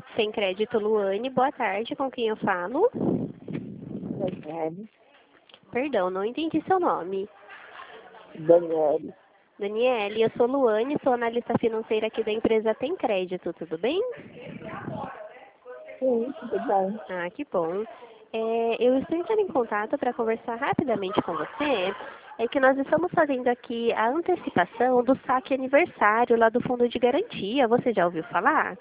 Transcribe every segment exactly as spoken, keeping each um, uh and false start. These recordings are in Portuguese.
Sem crédito, Luane. Boa tarde, com quem eu falo? Daniele. Perdão, não entendi seu nome. Daniele. Daniele, eu sou Luane, sou analista financeira aqui da empresa Tem Crédito, tudo bem? Sim, tudo bem. Ah, que bom. É, eu estou entrando em contato para conversar rapidamente com você. É que nós estamos fazendo aqui a antecipação do saque aniversário lá do Fundo de Garantia. Você já ouviu falar?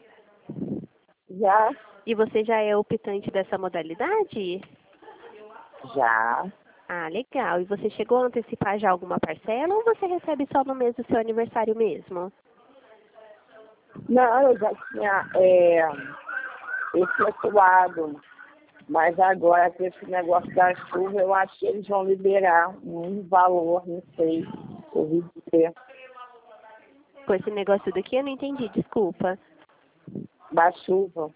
Já, E você já é optante dessa modalidade? já. Ah, legal. E você chegou a antecipar já alguma parcela ou você recebe só no mês do seu aniversário mesmo? Não, eu já tinha é, efetuado, mas agora com esse negócio da chuva, eu acho que eles vão liberar um valor, não sei, ouvi dizer, Com esse negócio daqui eu não entendi, desculpa. da chuva.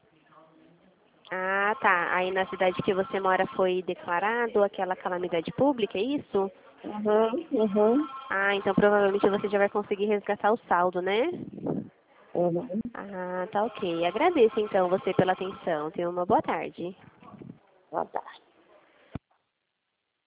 Ah, tá. Aí na cidade que você mora foi declarado aquela calamidade pública, é isso? Uhum, uhum, Ah, então provavelmente você já vai conseguir resgatar o saldo, né? uhum. Ah, tá ok. Agradeço então você pela atenção. Tenha uma boa tarde. Boa tarde.